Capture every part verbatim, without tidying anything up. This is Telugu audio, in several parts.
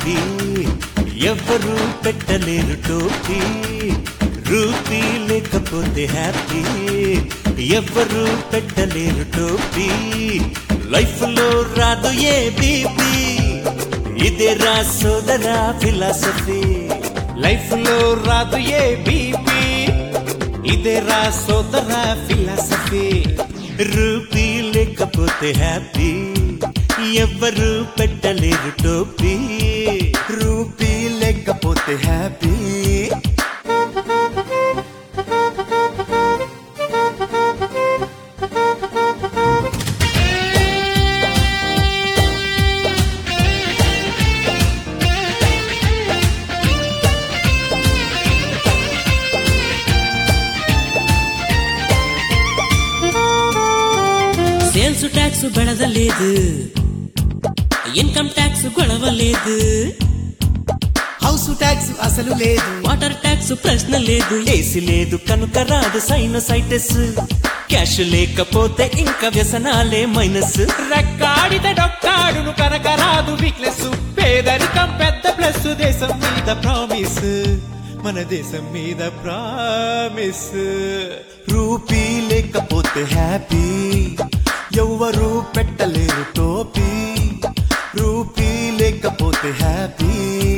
హ్యాపీ ఎవ్వరూ పెట్టలేరు టోపీ రూపీ లేకపోతే హ్యాపీ ఎవ్వరూ పెట్టలేరు టోపీ లైఫ్ లో రాదు ఏ బీపీ ఇదే రా సోదరా ఫిలాసఫీ లైఫ్ లో రాదు ఏ బీపీ ఇదే రా సోదరా ఫిలాసఫీ రూపీ లేకపోతే హ్యాపీ ఎవ్వరూ పెట్టలేరు టోపీ రూపీ లేకపోతే హ్యాపీ సేల్స్ ట్యాక్స్ బెడదలేదు ఇన్కమ్ ట్యాక్స్ గొడవలేదు హౌస్ ట్యాక్స్ అసలు లేదు వాటర్ ట్యాక్స్ ప్రశ్న లేదు ఏసీ లేదు కనుక రాదు సైనసైటిస్ క్యాష్ లేకపోతే ఇంకా వ్యసనాలే మైనస్ రెక్కాడితే డొక్కాడును కనుక రాదు వీక్నెస్ పేదరికం పెద్ద ప్లస్ దేశం మీద ప్రామిస్ మన దేశం మీద ప్రామిస్ రూపీ లేకపోతే హ్యాపీ ఎవ్వరూ పెట్టలేరు టోపీ రూపీ లేకపోతే హ్యాపీ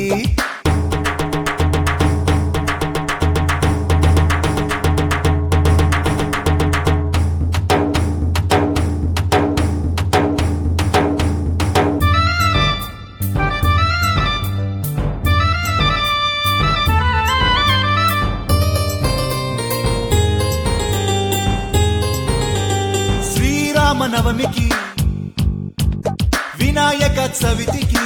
శ్రీరామనవమికి వినాయక చవితికి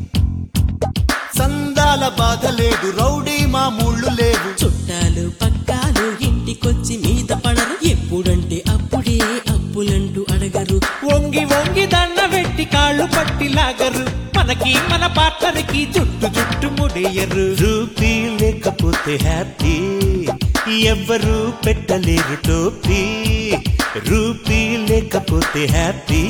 సందాల బాధ లేదు రౌడీ మామూళ్ళు లేవు చుట్టాలు పక్కాలు ఇంటికొచ్చి మీద పడరు ఎప్పుడంటే అప్పుడే అప్పులంటూ అడగరు వంగి వంగి దండ పెట్టి కాళ్ళు పట్టి లాగరు మనకి మన పార్ట్నర్కి జుట్టు జుట్టు ముడేయరు రూపీ లేకపోతే హ్యాపీ ఎవ్వరూ పెట్టలేరు టోపీ రూపీ లేకపోతే హ్యాపీ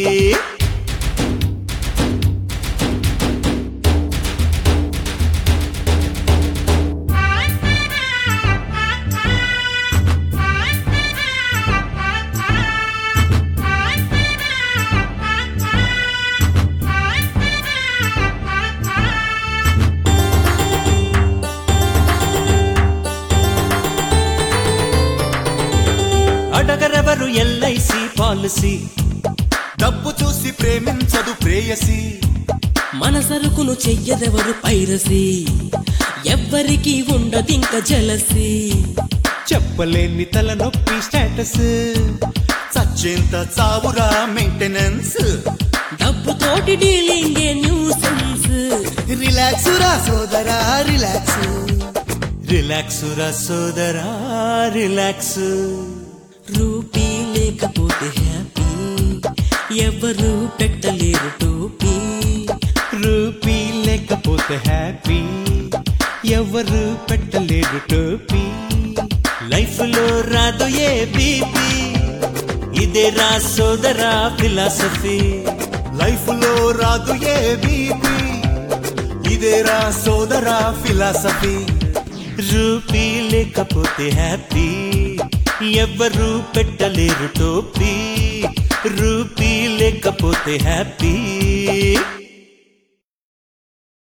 అడగరెవరు ఎల్ఐసి పాలసీ డబ్బు చూసి ప్రేమించదు ప్రేయసి మన సరుకును చెయ్యరెవరు పైరసి ఎవ్వరికి ఉండదింక జలసి చెప్పలేని తలనొప్పి స్టేటస్ సచ్చేంత చావురా మెయింటెనెన్స్ డబ్బుతోటి డీలింగే న్యూసెన్స్ రిలాక్స్ రా సోదరా రిలాక్స్ రిలాక్స్ రా సోదరా రిలాక్స్ రూపీ లేకపోతే హ్యాపీ ఎవరు పెట్టలేరు టోపీ రూపీ లేకపోతే హ్యాపీ ఎవరు పెట్టలేరు టోపీ లైఫ్ లో రాదు ఏ బీపీ ఇదే రా సోదరా ఫిలాసఫీ లైఫ్ లో రాదు ఏ బీపీ ఇదే రా సోదరా ఫిలాసఫీ రూపీ లేకపోతే హ్యాపీ ఎవ్వరూ పెట్టలేరు టోపీ రూపీ లేకపోతే హ్యాపీ